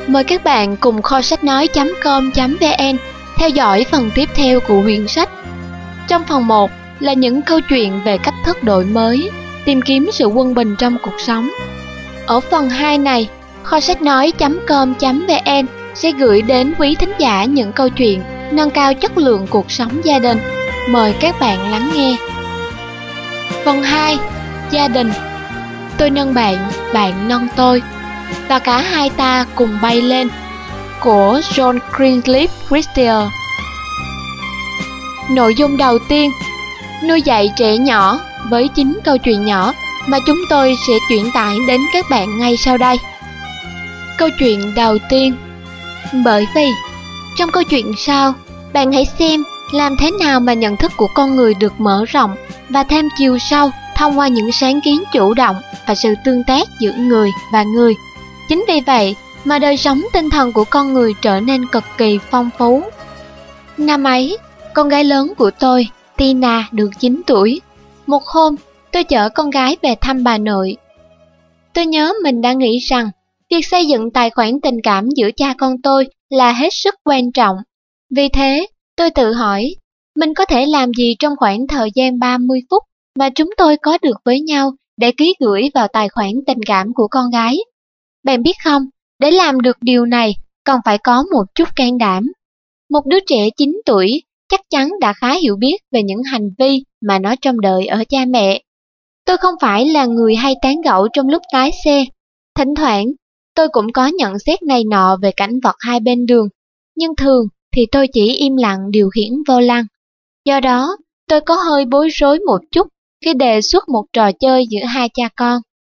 Mời các bạn cùng kho sách nói.com.vn theo dõi phần tiếp theo của quyển sách. Trong phần 1 là những câu chuyện về cách thức đổi mới, tìm kiếm sự quân bình trong cuộc sống. Ở phần 2 này, kho sách nói.com.vn sẽ gửi đến quý thính giả những câu chuyện nâng cao chất lượng cuộc sống gia đình. Mời các bạn lắng nghe. Phần 2. Gia đình. Tôi nâng bạn, bạn nâng tôi, và cả hai ta cùng bay lên, của John Greenleaf Whittier. Nội dung đầu tiên, nuôi dạy trẻ nhỏ với 9 câu chuyện nhỏ mà chúng tôi sẽ chuyển tải đến các bạn ngay sau đây. Câu chuyện đầu tiên. Bởi vì, trong câu chuyện sau, bạn hãy xem làm thế nào mà nhận thức của con người được mở rộng và thêm chiều sâu thông qua những sáng kiến chủ động và sự tương tác giữa người và người. Chính vì vậy mà đời sống tinh thần của con người trở nên cực kỳ phong phú. Năm ấy, con gái lớn của tôi, Tina, được 9 tuổi. Một hôm, tôi chở con gái về thăm bà nội. Tôi nhớ mình đã nghĩ rằng việc xây dựng tài khoản tình cảm giữa cha con tôi là hết sức quan trọng. Vì thế, tôi tự hỏi, mình có thể làm gì trong khoảng thời gian 30 phút mà chúng tôi có được với nhau để ký gửi vào tài khoản tình cảm của con gái. Bạn biết không, để làm được điều này, còn phải có một chút can đảm. Một đứa trẻ 9 tuổi chắc chắn đã khá hiểu biết về những hành vi mà nó trông đợi ở cha mẹ. Tôi không phải là người hay tán gẫu trong lúc lái xe. Thỉnh thoảng, tôi cũng có nhận xét này nọ về cảnh vật hai bên đường, nhưng thường thì tôi chỉ im lặng điều khiển vô lăng. Do đó, tôi có hơi bối rối một chút khi đề xuất một trò chơi giữa hai cha con.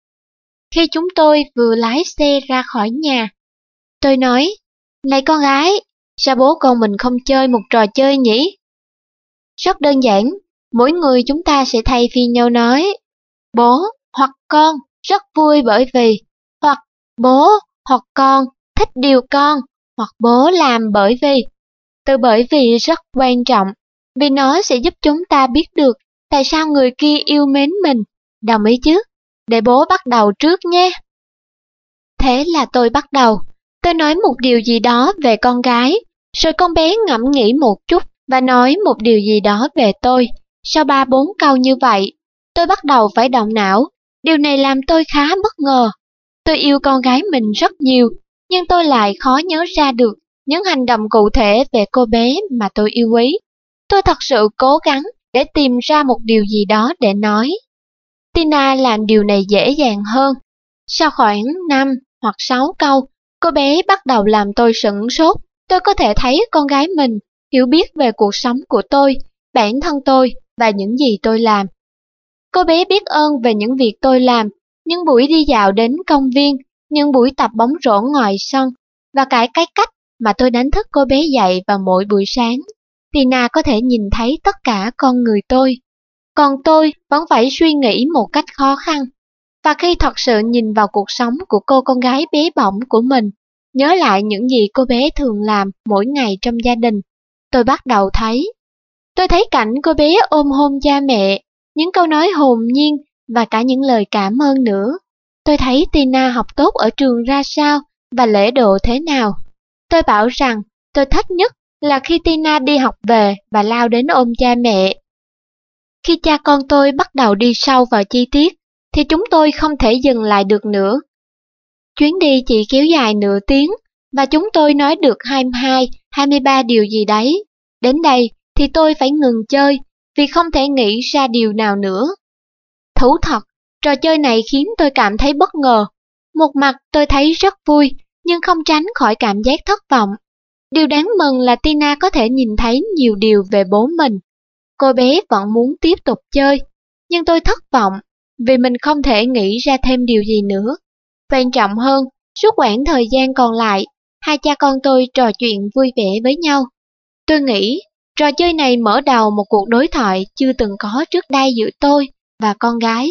Khi chúng tôi vừa lái xe ra khỏi nhà, tôi nói, này con gái, sao bố con mình không chơi một trò chơi nhỉ? Rất đơn giản, mỗi người chúng ta sẽ thay phiên nhau nói, bố hoặc con rất vui bởi vì, hoặc bố hoặc con thích điều con, hoặc bố làm bởi vì. Từ bởi vì rất quan trọng, vì nó sẽ giúp chúng ta biết được tại sao người kia yêu mến mình. Đồng ý chứ? Để bố bắt đầu trước nhé. Thế là tôi bắt đầu. Tôi nói một điều gì đó về con gái, rồi con bé ngẫm nghĩ một chút và nói một điều gì đó về tôi. Sau 3-4 câu như vậy, tôi bắt đầu phải động não. Điều này làm tôi khá bất ngờ. Tôi yêu con gái mình rất nhiều, nhưng tôi lại khó nhớ ra được những hành động cụ thể về cô bé mà tôi yêu quý. Tôi thật sự cố gắng để tìm ra một điều gì đó để nói. Tina làm điều này dễ dàng hơn. Sau khoảng 5 hoặc 6 câu, cô bé bắt đầu làm tôi sửng sốt. Tôi có thể thấy con gái mình hiểu biết về cuộc sống của tôi, bản thân tôi và những gì tôi làm. Cô bé biết ơn về những việc tôi làm, những buổi đi dạo đến công viên, những buổi tập bóng rổ ngoài sân, và cái cách mà tôi đánh thức cô bé dậy vào mỗi buổi sáng. Tina có thể nhìn thấy tất cả con người tôi. Còn tôi vẫn phải suy nghĩ một cách khó khăn. Và khi thật sự nhìn vào cuộc sống của cô con gái bé bỏng của mình, nhớ lại những gì cô bé thường làm mỗi ngày trong gia đình, tôi bắt đầu thấy. Tôi thấy cảnh cô bé ôm hôn cha mẹ, những câu nói hồn nhiên và cả những lời cảm ơn nữa. Tôi thấy Tina học tốt ở trường ra sao và lễ độ thế nào. Tôi bảo rằng tôi thích nhất là khi Tina đi học về và lao đến ôm cha mẹ. Khi cha con tôi bắt đầu đi sâu vào chi tiết, thì chúng tôi không thể dừng lại được nữa. Chuyến đi chỉ kéo dài nửa tiếng, và chúng tôi nói được 22, 23 điều gì đấy. Đến đây thì tôi phải ngừng chơi, vì không thể nghĩ ra điều nào nữa. Thú thật, trò chơi này khiến tôi cảm thấy bất ngờ. Một mặt tôi thấy rất vui, nhưng không tránh khỏi cảm giác thất vọng. Điều đáng mừng là Tina có thể nhìn thấy nhiều điều về bố mình. Cô bé vẫn muốn tiếp tục chơi, nhưng tôi thất vọng vì mình không thể nghĩ ra thêm điều gì nữa. Quan trọng hơn, suốt quãng thời gian còn lại, hai cha con tôi trò chuyện vui vẻ với nhau. Tôi nghĩ trò chơi này mở đầu một cuộc đối thoại chưa từng có trước đây giữa tôi và con gái.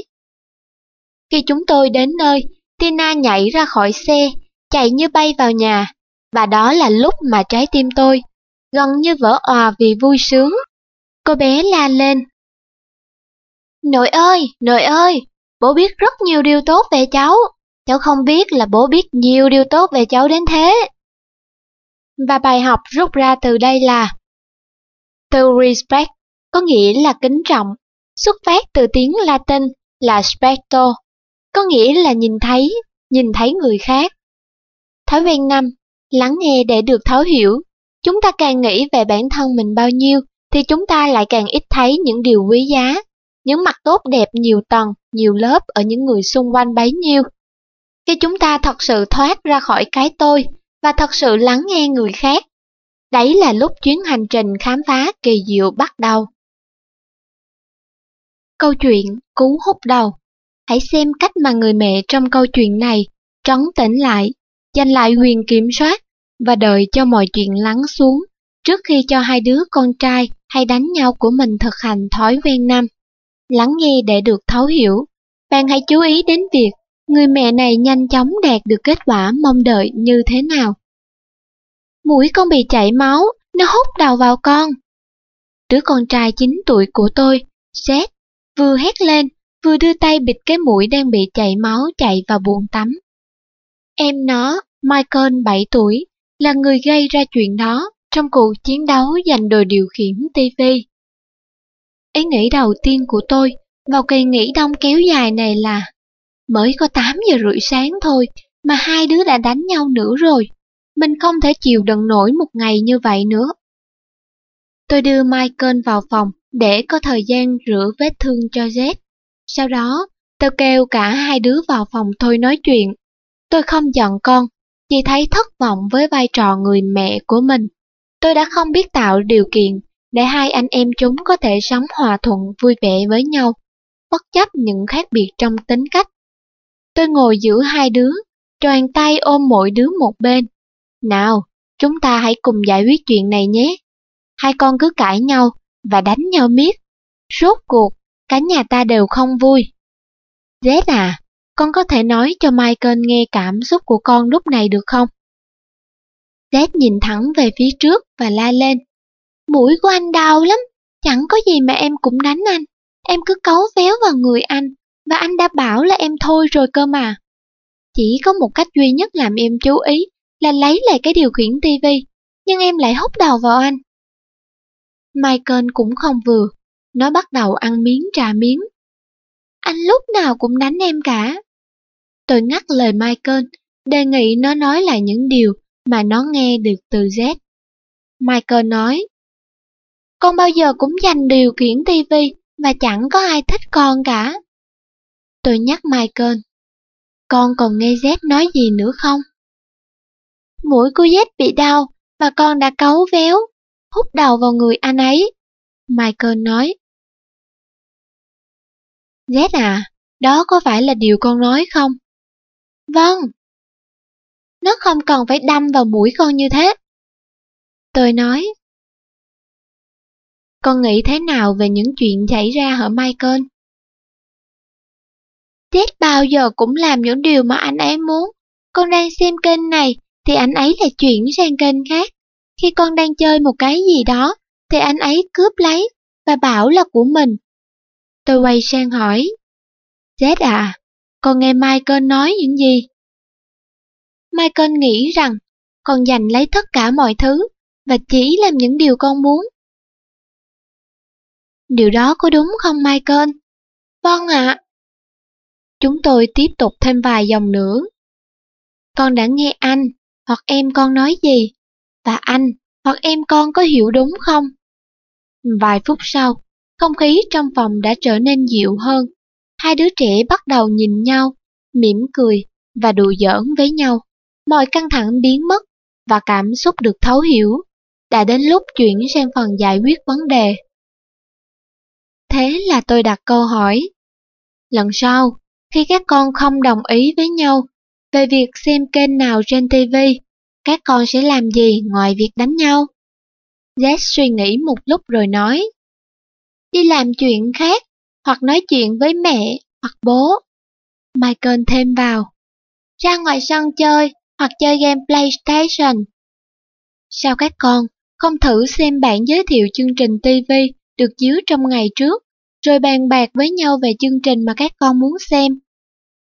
Khi chúng tôi đến nơi, Tina nhảy ra khỏi xe, chạy như bay vào nhà, và đó là lúc mà trái tim tôi gần như vỡ òa vì vui sướng. Cô bé la lên, nội ơi, bố biết rất nhiều điều tốt về cháu. Cháu không biết là bố biết nhiều điều tốt về cháu đến thế. Và bài học rút ra từ đây là từ respect có nghĩa là kính trọng, xuất phát từ tiếng Latin là specto, có nghĩa là nhìn thấy người khác. Thói quen 5, lắng nghe để được thấu hiểu. Chúng ta càng nghĩ về bản thân mình bao nhiêu, thì chúng ta lại càng ít thấy những điều quý giá, những mặt tốt đẹp nhiều tầng, nhiều lớp ở những người xung quanh bấy nhiêu. Khi chúng ta thật sự thoát ra khỏi cái tôi và thật sự lắng nghe người khác, đấy là lúc chuyến hành trình khám phá kỳ diệu bắt đầu. Câu chuyện Cú húc đầu. Hãy xem cách mà người mẹ trong câu chuyện này trấn tĩnh lại, giành lại quyền kiểm soát và đợi cho mọi chuyện lắng xuống trước khi cho hai đứa con trai hay đánh nhau của mình thực hành thói quen 5. Lắng nghe để được thấu hiểu. Bạn hãy chú ý đến việc người mẹ này nhanh chóng đạt được kết quả mong đợi như thế nào. Mũi con bị chảy máu, nó húc đầu vào con. Đứa con trai 9 tuổi của tôi, Seth, vừa hét lên, vừa đưa tay bịt cái mũi đang bị chảy máu chạy vào bồn tắm. Em nó, Michael 7 tuổi, là người gây ra chuyện đó trong cuộc chiến đấu giành đồ điều khiển TV. Ý nghĩ đầu tiên của tôi vào kỳ nghỉ đông kéo dài này là mới có 8 giờ rưỡi sáng thôi mà hai đứa đã đánh nhau nữa rồi. Mình không thể chịu đựng nổi một ngày như vậy nữa. Tôi đưa Michael vào phòng để có thời gian rửa vết thương cho Z. Sau đó, tôi kêu cả hai đứa vào phòng tôi nói chuyện. Tôi không giận con, chỉ thấy thất vọng với vai trò người mẹ của mình. Tôi đã không biết tạo điều kiện để hai anh em chúng có thể sống hòa thuận vui vẻ với nhau, bất chấp những khác biệt trong tính cách. Tôi ngồi giữa hai đứa, choàng tay ôm mỗi đứa một bên. Nào, chúng ta hãy cùng giải quyết chuyện này nhé. Hai con cứ cãi nhau và đánh nhau miết. Rốt cuộc, cả nhà ta đều không vui. Z à, con có thể nói cho Michael nghe cảm xúc của con lúc này được không? Z nhìn thẳng về phía trước và la lên. Mũi của anh đau lắm, chẳng có gì mà em cũng đánh anh. Em cứ cáu véo vào người anh, và anh đã bảo là em thôi rồi cơ mà. Chỉ có một cách duy nhất làm em chú ý là lấy lại cái điều khiển tivi, nhưng em lại húc đầu vào anh. Michael cũng không vừa, nó bắt đầu ăn miếng trả miếng. Anh lúc nào cũng đánh em cả. Tôi ngắt lời Michael, đề nghị nó nói lại những điều mà nó nghe được từ Z. Michael nói, con bao giờ cũng giành điều khiển tivi và chẳng có ai thích con cả. Tôi nhắc Michael, con còn nghe Z nói gì nữa không? Mũi của Z bị đau và con đã cáu véo, húc đầu vào người anh ấy. Michael nói. Z à, đó có phải là điều con nói không? Vâng. Nó không cần phải đâm vào mũi con như thế. Tôi nói. Con nghĩ thế nào về những chuyện xảy ra hả Michael? Z bao giờ cũng làm những điều mà anh ấy muốn. Con đang xem kênh này thì anh ấy lại chuyển sang kênh khác. Khi con đang chơi một cái gì đó thì anh ấy cướp lấy và bảo là của mình. Tôi quay sang hỏi. Z à, con nghe Michael nói những gì? Michael nghĩ rằng con giành lấy tất cả mọi thứ và chỉ làm những điều con muốn. Điều đó có đúng không Michael? Vâng ạ. Chúng tôi tiếp tục thêm vài dòng nữa. Con đã nghe anh hoặc em con nói gì? Và anh hoặc em con có hiểu đúng không? Vài phút sau, không khí trong phòng đã trở nên dịu hơn. Hai đứa trẻ bắt đầu nhìn nhau, mỉm cười và đùa giỡn với nhau. Mọi căng thẳng biến mất và cảm xúc được thấu hiểu. Đã đến lúc chuyển sang phần giải quyết vấn đề. Thế là tôi đặt câu hỏi. Lần sau, khi các con không đồng ý với nhau về việc xem kênh nào trên TV, các con sẽ làm gì ngoài việc đánh nhau? Z suy nghĩ một lúc rồi nói. Đi làm chuyện khác, hoặc nói chuyện với mẹ, hoặc bố. Michael thêm vào. Ra ngoài sân chơi, hoặc chơi game PlayStation. Sao các con không thử xem bản giới thiệu chương trình TV được chiếu trong ngày trước, rồi bàn bạc với nhau về chương trình mà các con muốn xem?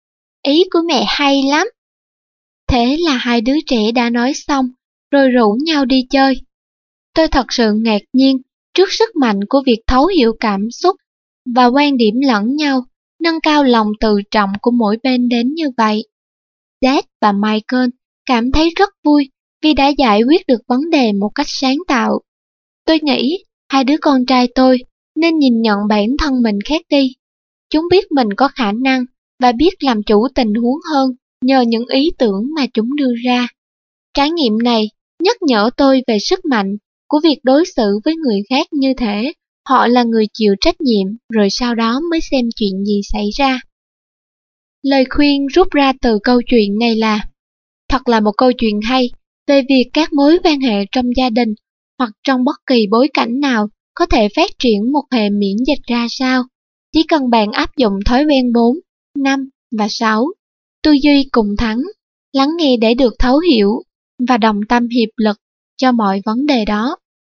ý của mẹ hay lắm. Thế là hai đứa trẻ đã nói xong, rồi rủ nhau đi chơi. Tôi thật sự ngạc nhiên trước sức mạnh của việc thấu hiểu cảm xúc và quan điểm lẫn nhau, nâng cao lòng tự trọng của mỗi bên đến như vậy. Dad và Michael cảm thấy rất vui vì đã giải quyết được vấn đề một cách sáng tạo. Tôi nghĩ hai đứa con trai tôi nên nhìn nhận bản thân mình khác đi. Chúng biết mình có khả năng và biết làm chủ tình huống hơn nhờ những ý tưởng mà chúng đưa ra. Trải nghiệm này nhắc nhở tôi về sức mạnh của việc đối xử với người khác như thể họ là người chịu trách nhiệm, rồi sau đó mới xem chuyện gì xảy ra. Lời khuyên rút ra từ câu chuyện này là: thật là một câu chuyện hay về việc các mối quan hệ trong gia đình hoặc trong bất kỳ bối cảnh nào có thể phát triển một hệ miễn dịch ra sao. Chỉ cần bạn áp dụng thói quen 4, 5 và 6, tư duy cùng thắng, lắng nghe để được thấu hiểu và đồng tâm hiệp lực cho mọi vấn đề đó.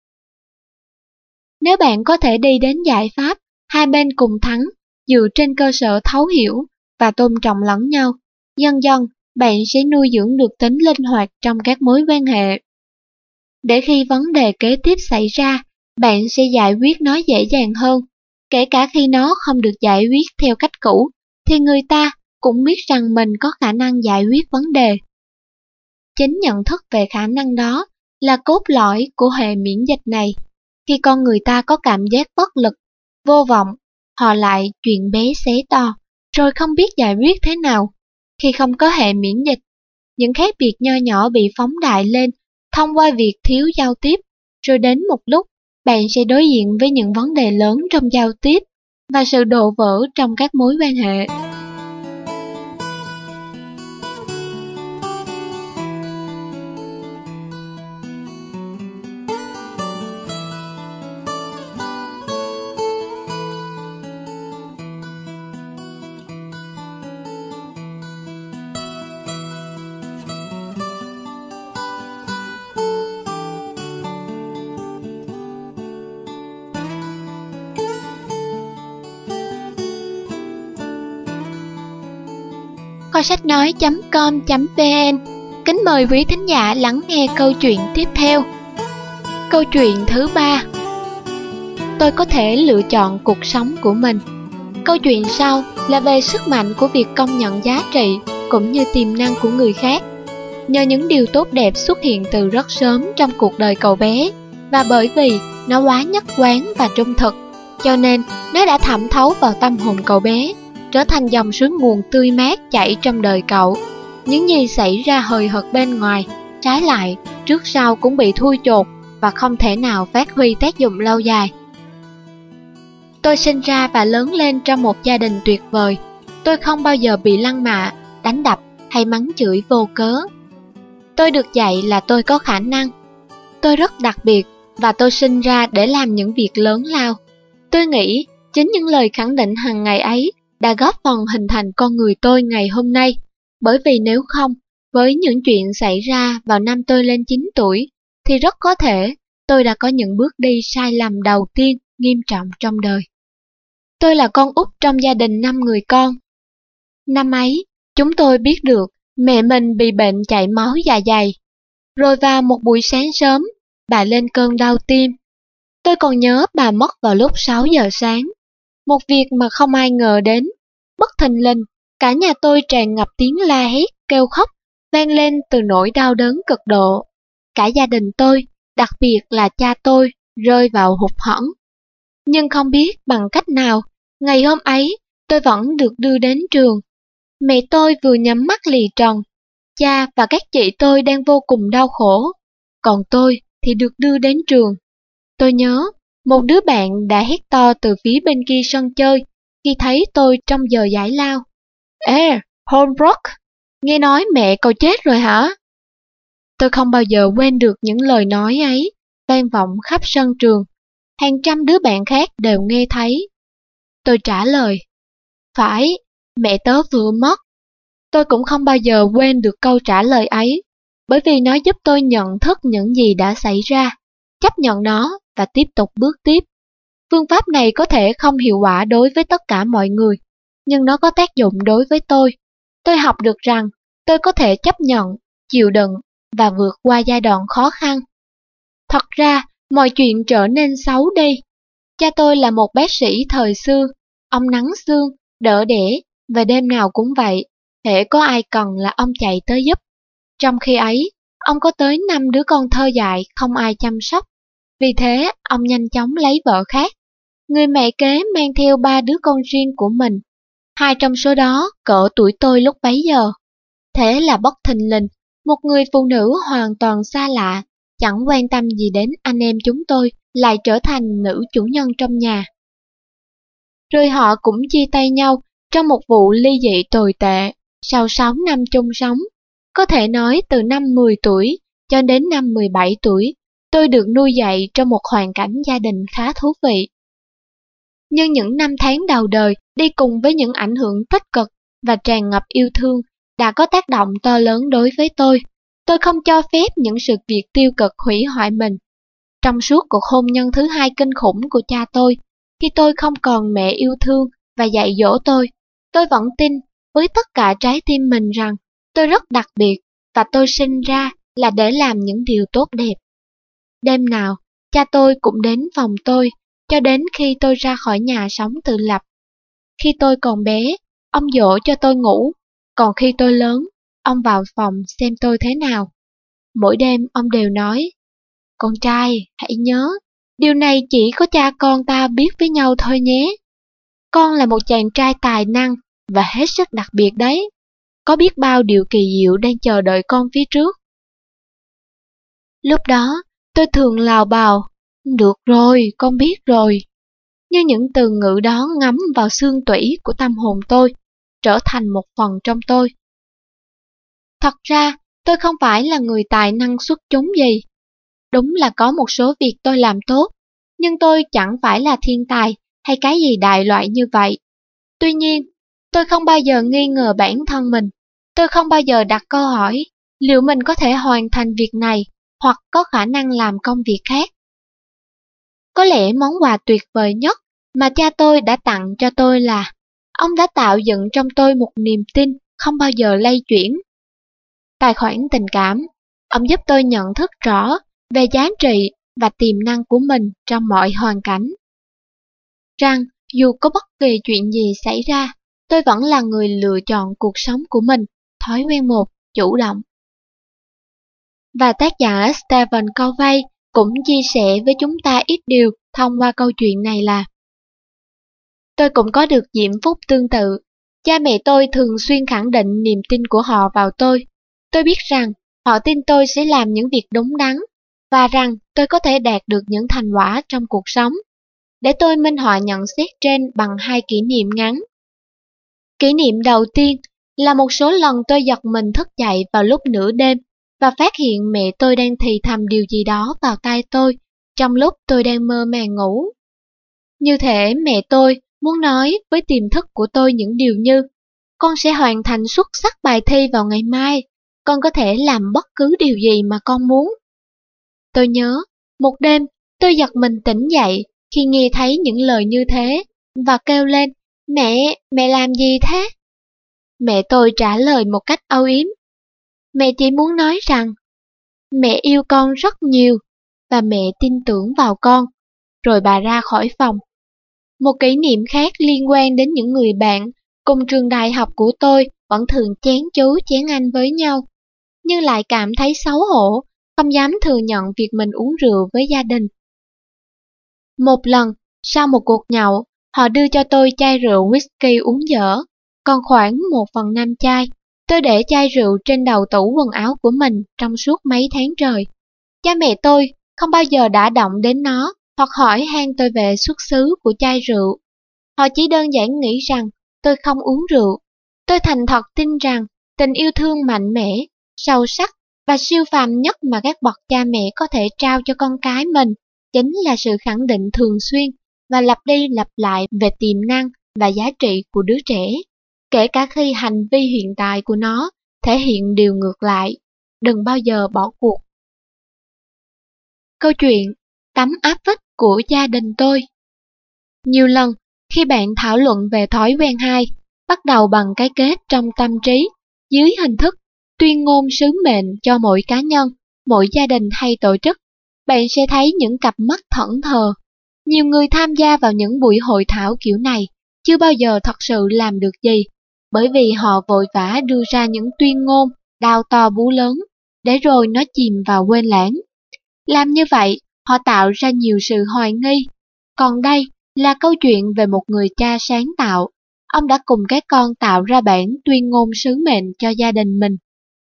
Nếu bạn có thể đi đến giải pháp hai bên cùng thắng dựa trên cơ sở thấu hiểu và tôn trọng lẫn nhau, dần dần bạn sẽ nuôi dưỡng được tính linh hoạt trong các mối quan hệ. Để khi vấn đề kế tiếp xảy ra, bạn sẽ giải quyết nó dễ dàng hơn. Kể cả khi nó không được giải quyết theo cách cũ, thì người ta cũng biết rằng mình có khả năng giải quyết vấn đề. Chính nhận thức về khả năng đó là cốt lõi của hệ miễn dịch này. Khi con người ta có cảm giác bất lực, vô vọng, họ lại chuyện bé xé to, rồi không biết giải quyết thế nào. Khi không có hệ miễn dịch, những khác biệt nho nhỏ bị phóng đại lên thông qua việc thiếu giao tiếp, rồi đến một lúc, bạn sẽ đối diện với những vấn đề lớn trong giao tiếp và sự đổ vỡ trong các mối quan hệ. Kho sách nói.com.vn kính mời quý thính giả lắng nghe câu chuyện tiếp theo. Câu chuyện thứ 3. Tôi có thể lựa chọn cuộc sống của mình. Câu chuyện sau là về sức mạnh của việc công nhận giá trị cũng như tiềm năng của người khác. Nhờ những điều tốt đẹp xuất hiện từ rất sớm trong cuộc đời cậu bé, và bởi vì nó quá nhất quán và trung thực, cho nên nó đã thẩm thấu vào tâm hồn cậu bé, trở thành dòng suối nguồn tươi mát chảy trong đời cậu. Những gì xảy ra hời hợt bên ngoài, trái lại, trước sau cũng bị thui chột và không thể nào phát huy tác dụng lâu dài. Tôi sinh ra và lớn lên trong một gia đình tuyệt vời. Tôi không bao giờ bị lăng mạ, đánh đập hay mắng chửi vô cớ. Tôi được dạy là tôi có khả năng. Tôi rất đặc biệt và tôi sinh ra để làm những việc lớn lao. Tôi nghĩ chính những lời khẳng định hàng ngày ấy đã góp phần hình thành con người tôi ngày hôm nay. Bởi vì nếu không, với những chuyện xảy ra vào năm tôi lên 9 tuổi, thì rất có thể tôi đã có những bước đi sai lầm đầu tiên nghiêm trọng trong đời. Tôi là con út trong gia đình 5 người con. Năm ấy, chúng tôi biết được mẹ mình bị bệnh chảy máu dạ dày. Rồi vào một buổi sáng sớm, bà lên cơn đau tim. Tôi còn nhớ bà mất vào lúc 6 giờ sáng. Một việc mà không ai ngờ đến. Bất thình lình, cả nhà tôi tràn ngập tiếng la hét, kêu khóc, vang lên từ nỗi đau đớn cực độ. Cả gia đình tôi, đặc biệt là cha tôi, rơi vào hụt hẫng. Nhưng không biết bằng cách nào, ngày hôm ấy, tôi vẫn được đưa đến trường. Mẹ tôi vừa nhắm mắt lìa trần, cha và các chị tôi đang vô cùng đau khổ, còn tôi thì được đưa đến trường. Tôi nhớ, một đứa bạn đã hét to từ phía bên kia sân chơi khi thấy tôi trong giờ giải lao. Ê, Holbrook, nghe nói mẹ cậu chết rồi hả? Tôi không bao giờ quên được những lời nói ấy, vang vọng khắp sân trường. Hàng trăm đứa bạn khác đều nghe thấy. Tôi trả lời, phải, mẹ tớ vừa mất. Tôi cũng không bao giờ quên được câu trả lời ấy, bởi vì nó giúp tôi nhận thức những gì đã xảy ra, chấp nhận nó và tiếp tục bước tiếp. Phương pháp này có thể không hiệu quả đối với tất cả mọi người, nhưng nó có tác dụng đối với tôi. tôi học được rằng tôi có thể chấp nhận, chịu đựng và vượt qua giai đoạn khó khăn. Thật ra, mọi chuyện trở nên xấu đi. Cha tôi là một bác sĩ thời xưa, ông nắng xương, đỡ đẻ, và đêm nào cũng vậy, hễ có ai cần là ông chạy tới giúp. Trong khi ấy, ông có tới 5 đứa con thơ dại không ai chăm sóc. Vì thế, ông nhanh chóng lấy vợ khác. Người mẹ kế mang theo 3 đứa con riêng của mình. 2 trong số đó cỡ tuổi tôi lúc bấy giờ. Thế là bất thình lình, một người phụ nữ hoàn toàn xa lạ, chẳng quan tâm gì đến anh em chúng tôi, lại trở thành nữ chủ nhân trong nhà. Rồi họ cũng chia tay nhau trong một vụ ly dị tồi tệ, sau 6 năm chung sống. Có thể nói từ năm 10 tuổi cho đến năm 17 tuổi, tôi được nuôi dạy trong một hoàn cảnh gia đình khá thú vị. Nhưng những năm tháng đầu đời đi cùng với những ảnh hưởng tích cực và tràn ngập yêu thương đã có tác động to lớn đối với tôi. Tôi không cho phép những sự việc tiêu cực hủy hoại mình. Trong suốt cuộc hôn nhân thứ 2 kinh khủng của cha tôi, khi tôi không còn mẹ yêu thương và dạy dỗ tôi vẫn tin với tất cả trái tim mình rằng tôi rất đặc biệt và tôi sinh ra là để làm những điều tốt đẹp. Đêm nào, cha tôi cũng đến phòng tôi, cho đến khi tôi ra khỏi nhà sống tự lập. Khi tôi còn bé, ông dỗ cho tôi ngủ, còn khi tôi lớn, ông vào phòng xem tôi thế nào. Mỗi đêm ông đều nói, con trai, hãy nhớ, điều này chỉ có cha con ta biết với nhau thôi nhé. Con là một chàng trai tài năng và hết sức đặc biệt đấy. Có biết bao điều kỳ diệu đang chờ đợi con phía trước. Lúc đó, tôi thường lào bào, được rồi, con biết rồi. Như những từ ngữ đó ngấm vào xương tủy của tâm hồn tôi, trở thành một phần trong tôi. Thật ra, tôi không phải là người tài năng xuất chúng gì. Đúng là có một số việc tôi làm tốt, nhưng tôi chẳng phải là thiên tài hay cái gì đại loại như vậy. Tuy nhiên, tôi không bao giờ nghi ngờ bản thân mình. Tôi không bao giờ đặt câu hỏi liệu mình có thể hoàn thành việc này hoặc có khả năng làm công việc khác. Có lẽ món quà tuyệt vời nhất mà cha tôi đã tặng cho tôi là ông đã tạo dựng trong tôi một niềm tin không bao giờ lay chuyển. Tài khoản tình cảm, ông giúp tôi nhận thức rõ về giá trị và tiềm năng của mình trong mọi hoàn cảnh. Rằng dù có bất kỳ chuyện gì xảy ra, tôi vẫn là người lựa chọn cuộc sống của mình, thói quen 1, chủ động. Và tác giả Stephen Covey cũng chia sẻ với chúng ta ít điều thông qua câu chuyện này là tôi cũng có được diễm phúc tương tự. Cha mẹ tôi thường xuyên khẳng định niềm tin của họ vào tôi. Tôi biết rằng họ tin tôi sẽ làm những việc đúng đắn và rằng tôi có thể đạt được những thành quả trong cuộc sống. Để tôi minh họa nhận xét trên bằng 2 kỷ niệm ngắn. Kỷ niệm đầu tiên là một số lần tôi giật mình thức dậy vào lúc nửa đêm và phát hiện mẹ tôi đang thì thầm điều gì đó vào tai tôi trong lúc tôi đang mơ màng ngủ. Như thể mẹ tôi muốn nói với tiềm thức của tôi những điều như con sẽ hoàn thành xuất sắc bài thi vào ngày mai, con có thể làm bất cứ điều gì mà con muốn. Tôi nhớ, một đêm tôi giật mình tỉnh dậy khi nghe thấy những lời như thế và kêu lên, mẹ làm gì thế? Mẹ tôi trả lời một cách âu yếm, mẹ chỉ muốn nói rằng mẹ yêu con rất nhiều và mẹ tin tưởng vào con, rồi bà ra khỏi phòng. Một kỷ niệm khác liên quan đến những người bạn cùng trường đại học của tôi vẫn thường chén chú chén anh với nhau, nhưng lại cảm thấy xấu hổ, không dám thừa nhận việc mình uống rượu với gia đình. Một lần, sau một cuộc nhậu, họ đưa cho tôi chai rượu whisky uống dở, còn khoảng 1/5 chai. Tôi để chai rượu trên đầu tủ quần áo của mình trong suốt mấy tháng trời. Cha mẹ tôi không bao giờ đã động đến nó hoặc hỏi han tôi về xuất xứ của chai rượu. Họ chỉ đơn giản nghĩ rằng tôi không uống rượu. Tôi thành thật tin rằng tình yêu thương mạnh mẽ, sâu sắc và siêu phàm nhất mà các bậc cha mẹ có thể trao cho con cái mình chính là sự khẳng định thường xuyên và lặp đi lặp lại về tiềm năng và giá trị của đứa trẻ, kể cả khi hành vi hiện tại của nó thể hiện điều ngược lại. Đừng bao giờ bỏ cuộc. Câu chuyện tấm áp phích của gia đình tôi. Nhiều lần, khi bạn thảo luận về thói quen 2, bắt đầu bằng cái kết trong tâm trí dưới hình thức tuyên ngôn sứ mệnh cho mỗi cá nhân, mỗi gia đình hay tổ chức, bạn sẽ thấy những cặp mắt thẫn thờ. Nhiều người tham gia vào những buổi hội thảo kiểu này chưa bao giờ thật sự làm được gì, bởi vì họ vội vã đưa ra những tuyên ngôn đao to búa lớn, để rồi nó chìm vào quên lãng. Làm như vậy, họ tạo ra nhiều sự hoài nghi. Còn đây là câu chuyện về một người cha sáng tạo. Ông đã cùng các con tạo ra bản tuyên ngôn sứ mệnh cho gia đình mình.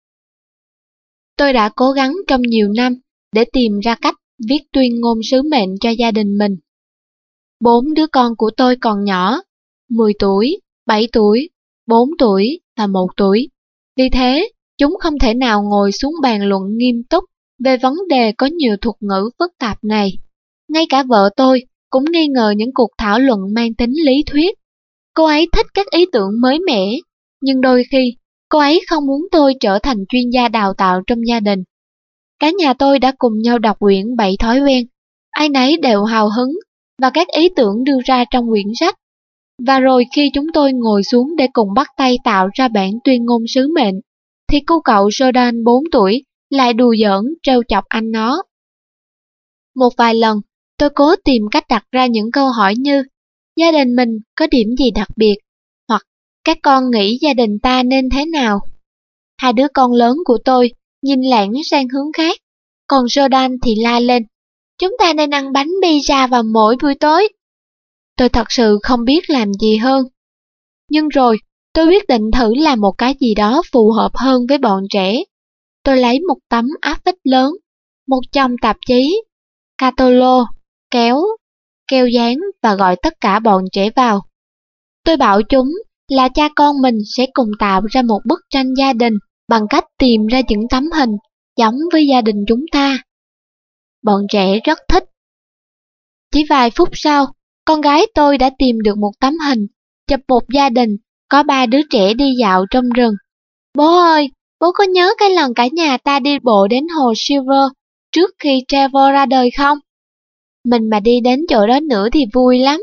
Tôi đã cố gắng trong nhiều năm để tìm ra cách viết tuyên ngôn sứ mệnh cho gia đình mình. 4 đứa con của tôi còn nhỏ, 10 tuổi, 7 tuổi, 4 tuổi và 1 tuổi. Vì thế, chúng không thể nào ngồi xuống bàn luận nghiêm túc về vấn đề có nhiều thuật ngữ phức tạp này. Ngay cả vợ tôi cũng nghi ngờ những cuộc thảo luận mang tính lý thuyết. Cô ấy thích các ý tưởng mới mẻ, nhưng đôi khi cô ấy không muốn tôi trở thành chuyên gia đào tạo trong gia đình. Cả nhà tôi đã cùng nhau đọc quyển 7 thói quen. Ai nấy đều hào hứng và các ý tưởng đưa ra trong quyển sách. Và rồi khi chúng tôi ngồi xuống để cùng bắt tay tạo ra bản tuyên ngôn sứ mệnh, thì cô cậu Jordan 4 tuổi lại đùa giỡn trêu chọc anh nó. Một vài lần, tôi cố tìm cách đặt ra những câu hỏi như: gia đình mình có điểm gì đặc biệt? Hoặc các con nghĩ gia đình ta nên thế nào? Hai đứa con lớn của tôi nhìn lãng sang hướng khác, còn Jordan thì la lên: chúng ta nên ăn bánh pizza vào mỗi buổi tối. Tôi thật sự không biết làm gì hơn. Nhưng rồi, tôi quyết định thử làm một cái gì đó phù hợp hơn với bọn trẻ. Tôi lấy một tấm áp phích lớn, một chồng tạp chí, catalog, kéo, keo dán và gọi tất cả bọn trẻ vào. Tôi bảo chúng là cha con mình sẽ cùng tạo ra một bức tranh gia đình bằng cách tìm ra những tấm hình giống với gia đình chúng ta. Bọn trẻ rất thích. Chỉ vài phút sau, con gái tôi đã tìm được một tấm hình, chụp một gia đình có 3 đứa trẻ đi dạo trong rừng. Bố ơi, bố có nhớ cái lần cả nhà ta đi bộ đến hồ Silver trước khi Trevor ra đời không? Mình mà đi đến chỗ đó nữa thì vui lắm.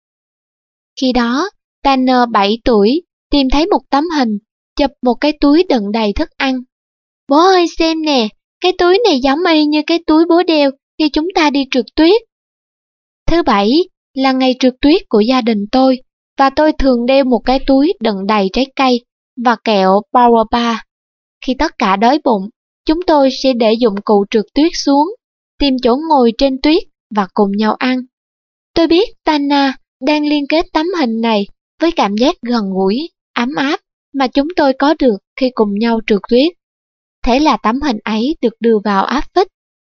Khi đó, Tanner 7 tuổi tìm thấy một tấm hình, chụp một cái túi đựng đầy thức ăn. Bố ơi xem nè, cái túi này giống y như cái túi bố đeo khi chúng ta đi trượt tuyết. Thứ Bảy là ngày trượt tuyết của gia đình tôi, và tôi thường đeo một cái túi đựng đầy trái cây và kẹo Power Bar. Khi tất cả đói bụng, chúng tôi sẽ để dụng cụ trượt tuyết xuống, tìm chỗ ngồi trên tuyết và cùng nhau ăn. Tôi biết Tana đang liên kết tấm hình này với cảm giác gần gũi, ấm áp mà chúng tôi có được khi cùng nhau trượt tuyết. Thế là tấm hình ấy được đưa vào áp phích.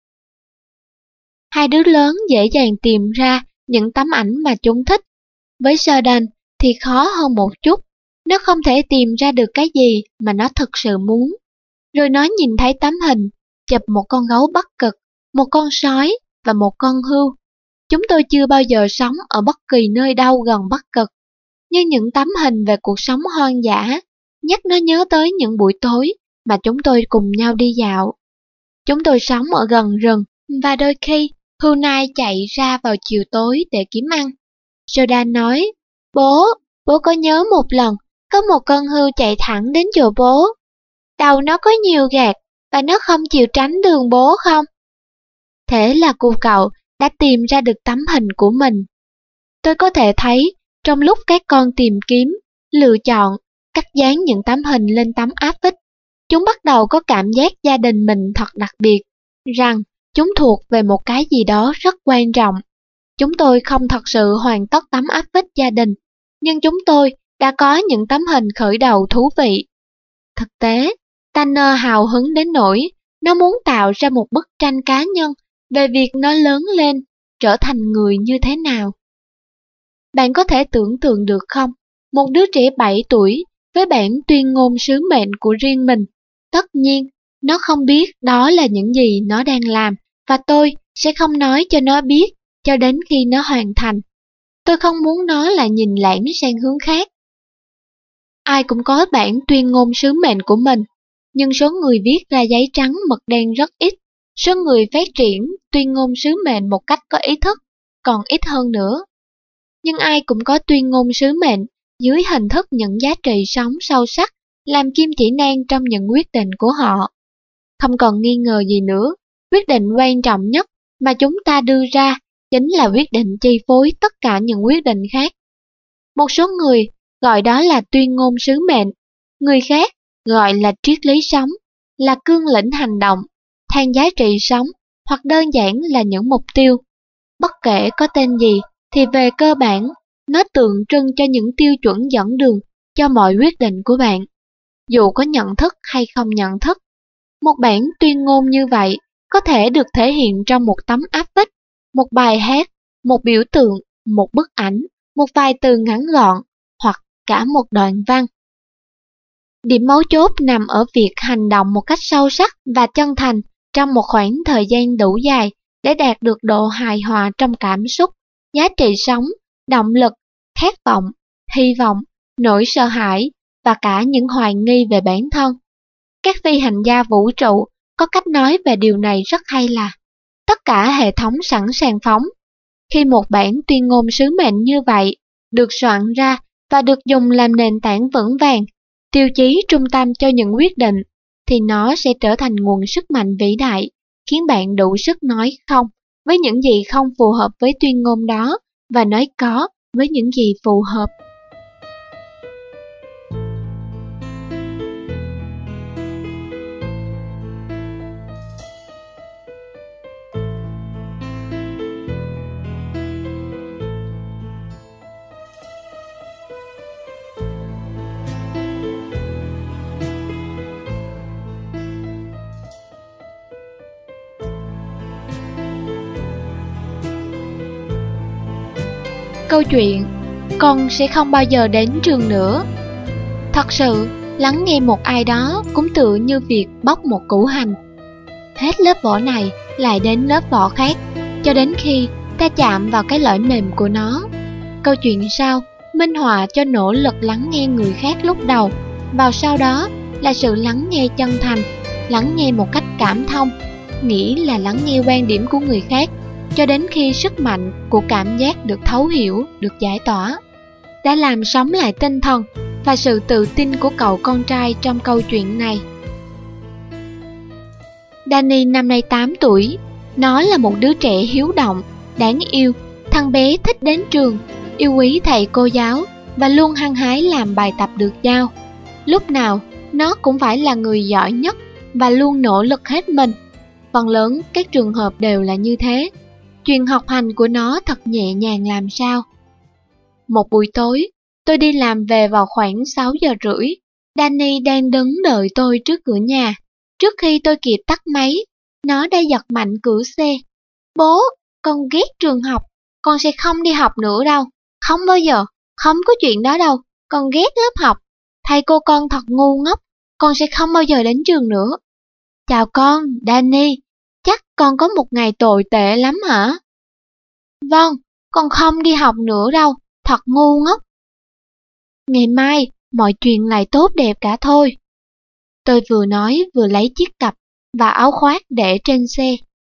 Hai đứa lớn dễ dàng tìm ra những tấm ảnh mà chúng thích. Với Jordan thì khó hơn một chút. Nó không thể tìm ra được cái gì mà nó thực sự muốn. Rồi nó nhìn thấy tấm hình, chụp một con gấu Bắc Cực, một con sói và một con hươu. Chúng tôi chưa bao giờ sống ở bất kỳ nơi đâu gần Bắc Cực. Nhưng những tấm hình về cuộc sống hoang dã nhắc nó nhớ tới những buổi tối mà chúng tôi cùng nhau đi dạo. Chúng tôi sống ở gần rừng và đôi khi hươu nai chạy ra vào chiều tối để kiếm ăn. Jordan nói: bố có nhớ một lần có một con hươu chạy thẳng đến chỗ bố. Đầu nó có nhiều gạt và nó không chịu tránh đường bố không? Thế là cô cậu đã tìm ra được tấm hình của mình. Tôi có thể thấy trong lúc các con tìm kiếm, lựa chọn, cắt dán những tấm hình lên tấm áp phích, chúng bắt đầu có cảm giác gia đình mình thật đặc biệt, rằng chúng thuộc về một cái gì đó rất quan trọng. Chúng tôi không thật sự hoàn tất tấm áp phích gia đình, nhưng chúng tôi đã có những tấm hình khởi đầu thú vị. Thực tế, Tanner hào hứng đến nỗi nó muốn tạo ra một bức tranh cá nhân về việc nó lớn lên, trở thành người như thế nào. Bạn có thể tưởng tượng được không? Một đứa trẻ 7 tuổi với bản tuyên ngôn sứ mệnh của riêng mình. Tất nhiên, nó không biết đó là những gì nó đang làm, và tôi sẽ không nói cho nó biết cho đến khi nó hoàn thành. Tôi không muốn nó lại nhìn lãng sang hướng khác. Ai cũng có bản tuyên ngôn sứ mệnh của mình, nhưng số người viết ra giấy trắng mực đen rất ít. Số người phát triển tuyên ngôn sứ mệnh một cách có ý thức còn ít hơn nữa. Nhưng ai cũng có tuyên ngôn sứ mệnh dưới hình thức những giá trị sống sâu sắc làm kim chỉ nam trong những quyết định của họ. Không còn nghi ngờ gì nữa, quyết định quan trọng nhất mà chúng ta đưa ra chính là quyết định chi phối tất cả những quyết định khác. Một số người gọi đó là tuyên ngôn sứ mệnh, người khác gọi là triết lý sống, là cương lĩnh hành động, thang giá trị sống, hoặc đơn giản là những mục tiêu. Bất kể có tên gì thì về cơ bản, nó tượng trưng cho những tiêu chuẩn dẫn đường cho mọi quyết định của bạn, dù có nhận thức hay không nhận thức. Một bản tuyên ngôn như vậy có thể được thể hiện trong một tấm áp phích, một bài hát, một biểu tượng, một bức ảnh, một vài từ ngắn gọn, hoặc cả một đoạn văn. Điểm mấu chốt nằm ở việc hành động một cách sâu sắc và chân thành trong một khoảng thời gian đủ dài để đạt được độ hài hòa trong cảm xúc, giá trị sống, động lực, khát vọng, hy vọng, nỗi sợ hãi và cả những hoài nghi về bản thân. Các phi hành gia vũ trụ có cách nói về điều này rất hay là tất cả hệ thống sẵn sàng phóng. Khi một bản tuyên ngôn sứ mệnh như vậy được soạn ra và được dùng làm nền tảng vững vàng, tiêu chí trung tâm cho những quyết định, thì nó sẽ trở thành nguồn sức mạnh vĩ đại, khiến bạn đủ sức nói không với những gì không phù hợp với tuyên ngôn đó và nói có với những gì phù hợp. Câu chuyện con sẽ không bao giờ đến trường nữa. Thật sự, lắng nghe một ai đó cũng tựa như việc bóc một củ hành. Hết lớp vỏ này lại đến lớp vỏ khác, cho đến khi ta chạm vào cái lõi mềm của nó. Câu chuyện sau minh họa cho nỗ lực lắng nghe người khác lúc đầu, vào sau đó là sự lắng nghe chân thành, lắng nghe một cách cảm thông, nghĩa là lắng nghe quan điểm của người khác, cho đến khi sức mạnh của cảm giác được thấu hiểu, được giải tỏa, đã làm sống lại tinh thần và sự tự tin của cậu con trai trong câu chuyện này. Danny năm nay 8 tuổi, nó là một đứa trẻ hiếu động, đáng yêu. Thằng bé thích đến trường, yêu quý thầy cô giáo và luôn hăng hái làm bài tập được giao. Lúc nào nó cũng phải là người giỏi nhất và luôn nỗ lực hết mình. Phần lớn các trường hợp đều là như thế. Chuyện học hành của nó thật nhẹ nhàng làm sao. Một buổi tối, tôi đi làm về vào khoảng 6 giờ rưỡi. Danny đang đứng đợi tôi trước cửa nhà. Trước khi tôi kịp tắt máy, nó đã giật mạnh cửa xe. Bố, con ghét trường học, con sẽ không đi học nữa đâu. Không bao giờ, không có chuyện đó đâu, con ghét lớp học. Thầy cô con thật ngu ngốc, con sẽ không bao giờ đến trường nữa. Chào con, Danny, chắc con có một ngày tồi tệ lắm hả? Vâng, con không đi học nữa đâu, thật ngu ngốc. Ngày mai, mọi chuyện lại tốt đẹp cả thôi. Tôi vừa nói vừa lấy chiếc cặp và áo khoác để trên xe.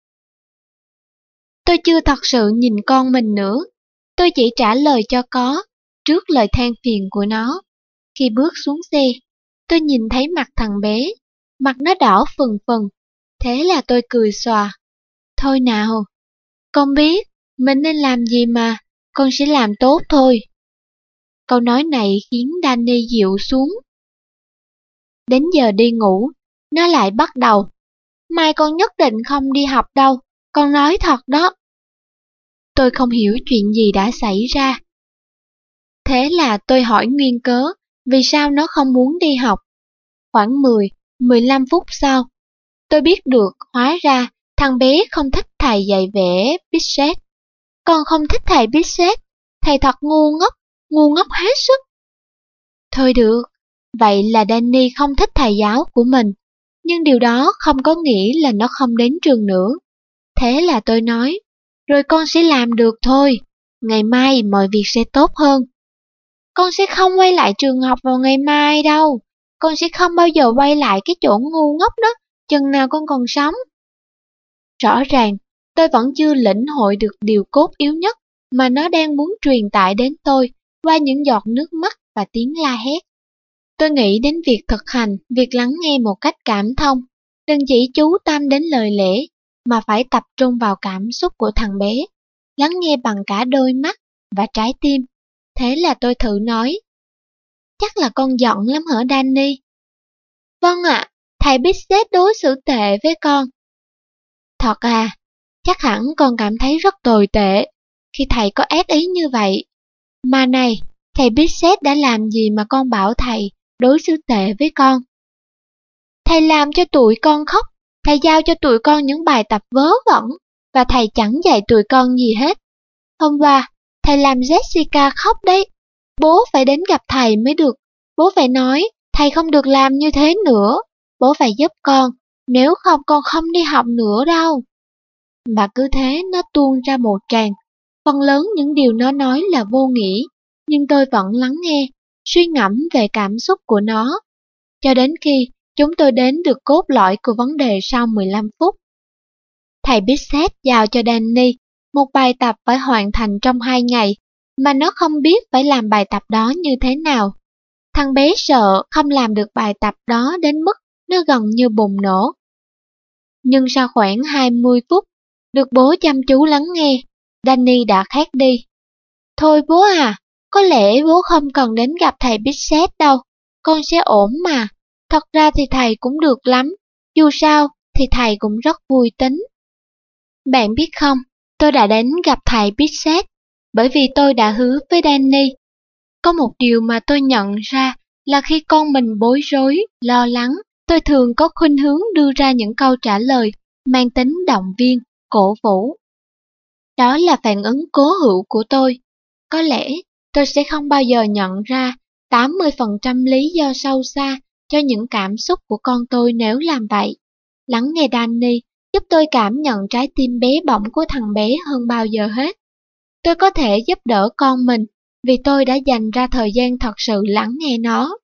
Tôi chưa thật sự nhìn con mình nữa. Tôi chỉ trả lời cho có, trước lời than phiền của nó. Khi bước xuống xe, tôi nhìn thấy mặt thằng bé. Mặt nó đỏ phừng phừng. Thế là tôi cười xòa. Thôi nào, con biết mình nên làm gì mà, con sẽ làm tốt thôi. Câu nói này khiến Danny dịu xuống. Đến giờ đi ngủ, nó lại bắt đầu. Mai con nhất định không đi học đâu, con nói thật đó. Tôi không hiểu chuyện gì đã xảy ra. Thế là tôi hỏi nguyên cớ, vì sao nó không muốn đi học. Khoảng 10-15 phút sau, tôi biết được hóa ra thằng bé không thích thầy dạy vẽ Pixet. Con không thích thầy Pixet, thầy thật ngu ngốc hết sức. Thôi được, vậy là Danny không thích thầy giáo của mình, nhưng điều đó không có nghĩa là nó không đến trường nữa. Thế là tôi nói, rồi con sẽ làm được thôi, ngày mai mọi việc sẽ tốt hơn. Con sẽ không quay lại trường học vào ngày mai đâu, con sẽ không bao giờ quay lại cái chỗ ngu ngốc đó, chừng nào con còn sống. Rõ ràng, tôi vẫn chưa lĩnh hội được điều cốt yếu nhất mà nó đang muốn truyền tải đến tôi qua những giọt nước mắt và tiếng la hét. Tôi nghĩ đến việc thực hành, việc lắng nghe một cách cảm thông. Đừng chỉ chú tâm đến lời lẽ, mà phải tập trung vào cảm xúc của thằng bé. Lắng nghe bằng cả đôi mắt và trái tim. Thế là tôi thử nói. Chắc là con giận lắm hả Danny? Vâng ạ, thầy Bissett đối xử tệ với con. Thật à, chắc hẳn con cảm thấy rất tồi tệ khi thầy có ác ý như vậy. Mà này, thầy Bissett đã làm gì mà con bảo thầy đối xử tệ với con? Thầy làm cho tụi con khóc, thầy giao cho tụi con những bài tập vớ vẩn, và thầy chẳng dạy tụi con gì hết. Hôm qua, thầy làm Jessica khóc đấy. Bố phải đến gặp thầy mới được. Bố phải nói, thầy không được làm như thế nữa. Bố phải giúp con, nếu không con không đi học nữa đâu. Và cứ thế nó tuôn ra một tràng. Phần lớn những điều nó nói là vô nghĩa, nhưng tôi vẫn lắng nghe, suy ngẫm về cảm xúc của nó. Cho đến khi chúng tôi đến được cốt lõi của vấn đề sau 15 phút. Thầy Bissett giao cho Danny một bài tập phải hoàn thành trong 2 ngày, mà nó không biết phải làm bài tập đó như thế nào. Thằng bé sợ không làm được bài tập đó đến mức nó gần như bùng nổ. Nhưng sau khoảng 20 phút, được bố chăm chú lắng nghe, Danny đã khác đi. Thôi bố à, có lẽ bố không cần đến gặp thầy Bissett đâu, con sẽ ổn mà. Thật ra thì thầy cũng được lắm, dù sao thì thầy cũng rất vui tính. Bạn biết không, tôi đã đến gặp thầy Bissett, bởi vì tôi đã hứa với Danny. Có một điều mà tôi nhận ra là khi con mình bối rối, lo lắng, tôi thường có khuynh hướng đưa ra những câu trả lời mang tính động viên, cổ vũ. Đó là phản ứng cố hữu của tôi. Có lẽ tôi sẽ không bao giờ nhận ra 80% lý do sâu xa cho những cảm xúc của con tôi nếu làm vậy. Lắng nghe Danny giúp tôi cảm nhận trái tim bé bỏng của thằng bé hơn bao giờ hết. Tôi có thể giúp đỡ con mình vì tôi đã dành ra thời gian thật sự lắng nghe nó.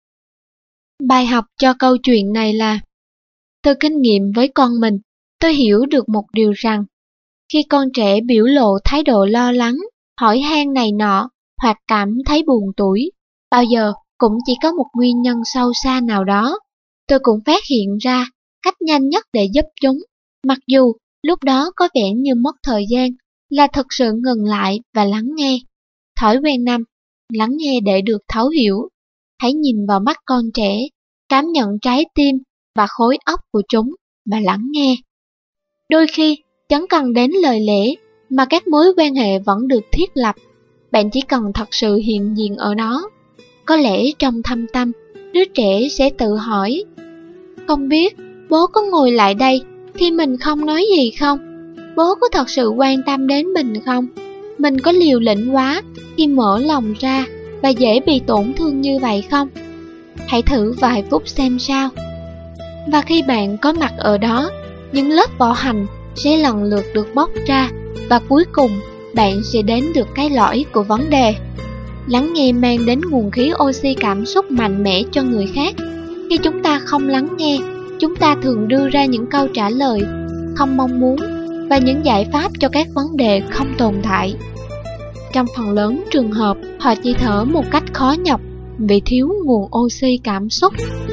Bài học cho câu chuyện này là, từ kinh nghiệm với con mình, tôi hiểu được một điều rằng, khi con trẻ biểu lộ thái độ lo lắng, hỏi han này nọ, hoặc cảm thấy buồn tủi, bao giờ cũng chỉ có một nguyên nhân sâu xa nào đó. Tôi cũng phát hiện ra cách nhanh nhất để giúp chúng, mặc dù lúc đó có vẻ như mất thời gian, là thực sự ngừng lại và lắng nghe. Thói quen 5, lắng nghe để được thấu hiểu. Hãy nhìn vào mắt con trẻ, cảm nhận trái tim và khối óc của chúng và lắng nghe. Đôi khi, chẳng cần đến lời lẽ mà các mối quan hệ vẫn được thiết lập. Bạn chỉ cần thật sự hiện diện ở đó. Có lẽ trong thâm tâm, đứa trẻ sẽ tự hỏi, không biết bố có ngồi lại đây khi mình không nói gì không? Bố có thật sự quan tâm đến mình không? Mình có liều lĩnh quá khi mở lòng ra và dễ bị tổn thương như vậy không? Hãy thử vài phút xem sao. Và khi bạn có mặt ở đó, những lớp vỏ hành sẽ lần lượt được bóc ra, và cuối cùng bạn sẽ đến được cái lõi của vấn đề. Lắng nghe mang đến nguồn khí oxy cảm xúc mạnh mẽ cho người khác. Khi chúng ta không lắng nghe, chúng ta thường đưa ra những câu trả lời không mong muốn và những giải pháp cho các vấn đề không tồn tại. Trong phần lớn trường hợp, họ chỉ thở một cách khó nhọc vì thiếu nguồn oxy cảm xúc.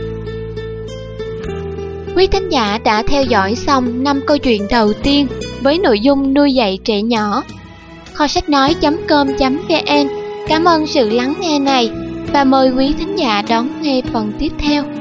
Quý thính giả đã theo dõi xong 5 câu chuyện đầu tiên với nội dung nuôi dạy trẻ nhỏ. Kho sách nói.com.vn cảm ơn sự lắng nghe này và mời quý thính giả đón nghe phần tiếp theo.